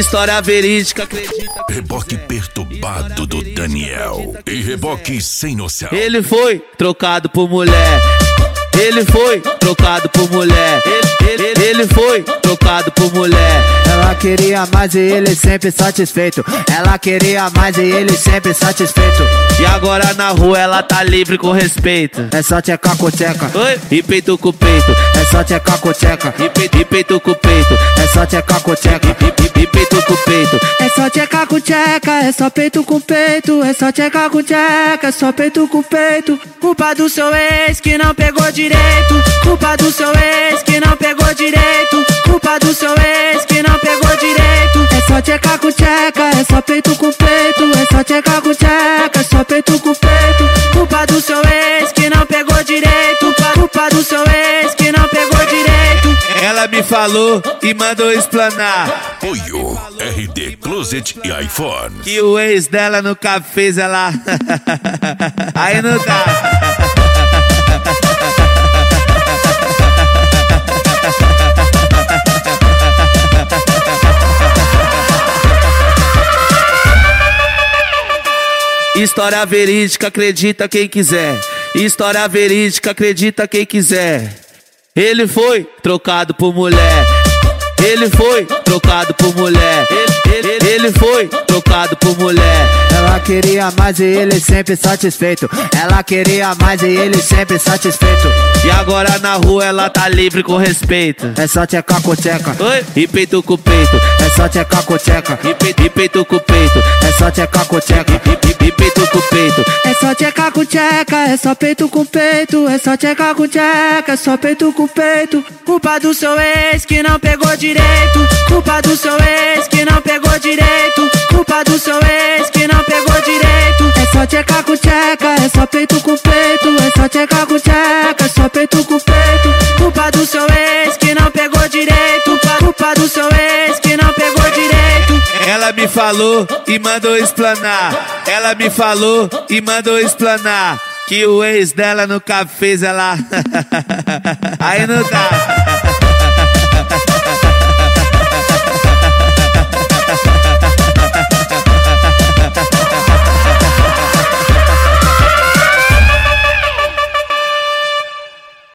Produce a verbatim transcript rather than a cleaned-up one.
História verídica, acredita. Reboque perturbado do Daniel e reboque sem noção. Ele foi trocado por mulher. Ele foi trocado por mulher. Ele, ele, ele foi trocado por mulher. Ela queria mais e ele sempre satisfeito. Ela queria mais e ele sempre satisfeito. E agora na rua ela tá livre com respeito. É só tchecar com tcheca. Oi? E peito com peito. É só tchecar com tcheca. E peito, e peito com peito. É só tchecar com tcheca. E, e, e peito com peito. É só tchecar com tcheca. É só peito com peito. É só tchecar com tcheca. É só peito com peito. Culpa do seu ex que não pegou direito. Culpa do seu ex que não pegou direito. Culpa do seu ex que não pegou direito. É só tchecar com tcheca. É só peito com peito. É só tchecar com tcheca. É só peito com peito. Culpa do seu ex que não pegou direito. Culpa do seu ex que não pegou direito. Ela me falou e mandou explanar. Apoio R D Closet e iPhone. Que o ex dela nunca fez ela. Aí não dá. História verídica, acredita quem quiser. História verídica, acredita quem quiser. Ele foi trocado por mulher. Ele foi trocado por mulher. Ele, ele, ele foi trocado por mulher. Ela queria mais e ele sempre satisfeito. Ela queria mais e ele sempre satisfeito. E agora na rua ela tá livre com respeito. É só tchecar com tcheca. Oi? E peito com peito. É só tchecar com tcheca. E peito, e peito com peito. É só tchecar com tcheca. E, e, e peito com peito. É só tchecar com tcheca. É só peito com peito. É só tchecar com tcheca. É só peito com peito. Culpa do seu ex que não pegou direito. Culpa do seu ex que não pegou direito. Culpa do seu ex que não pegou direito. É só tchecar com tcheca. É só peito com peito. É só tchecar com tcheca. É só peito com peito. Culpa do seu ex que não pegou direito. Culpa do seu ex que não pegou direito. Ela me falou e mandou explanar. Ela me falou e mandou explanar. Que o ex dela nunca fez ela. Aí não dá.